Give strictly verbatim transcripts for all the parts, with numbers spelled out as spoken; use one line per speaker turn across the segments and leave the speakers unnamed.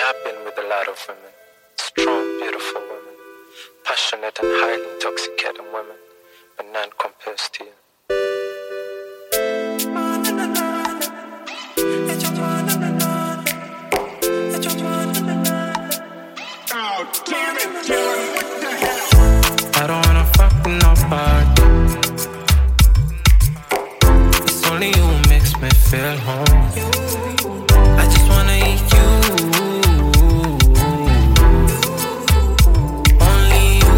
I've been with a lot of women, strong, beautiful women, passionate and highly intoxicating women, but none compares to you. I don't wanna fuck with nobody. It's only you who makes me feel home. I just wanna eat you. Only you.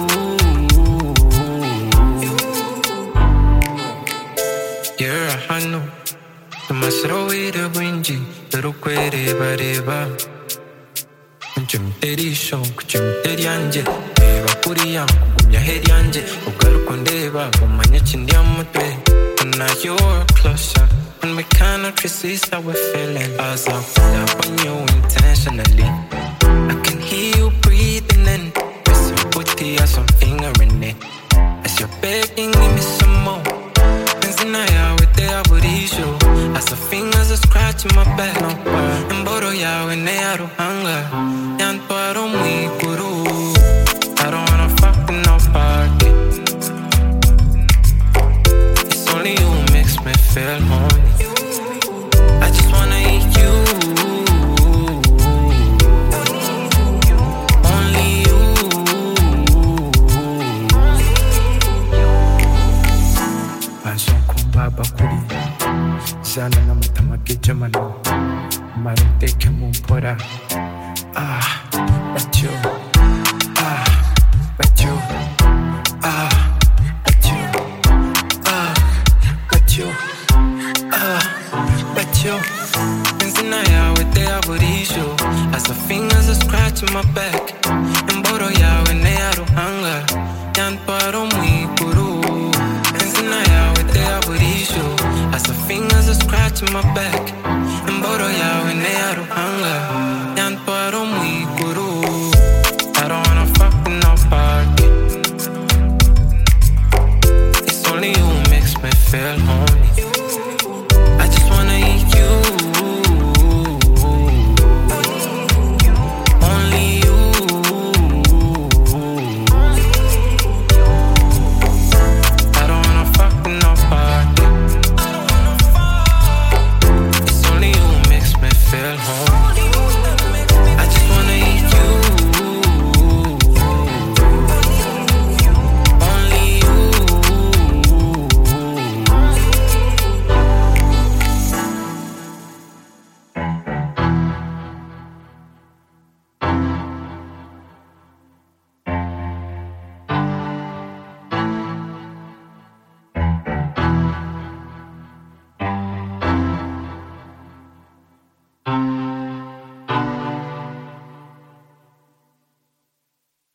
You're a hanu. Tumasro ira winji. Pero kwere bareba. Kuchum teri show, kuchum teri anje. Eva kuri yangu, kumya heri anje. Ugaru kondeva, kumanya chindi amutwe. And now you're closer. And we cannot resist how we're feeling. As I pull up on you intentionally, I can hear you breathing in. Miss your booty as I'm fingering it. As you're begging, give me some more. And Zinaya with the aborisho. As the fingers are scratching my back. And Boro ya when they are hunger. Yan paro muy guru. I don't wanna fuck with nobody. It's only you who makes me feel horny. I just wanna eat you. Only you. Passion kumbaba kuri. Zana na matamake jamano. Marute ke mumpora. Ah, but you. Ah, but you. Ah, but you. Ah, but you. Ah, but you. And Zinaya with the aborisho. As the fingers are scratching my back.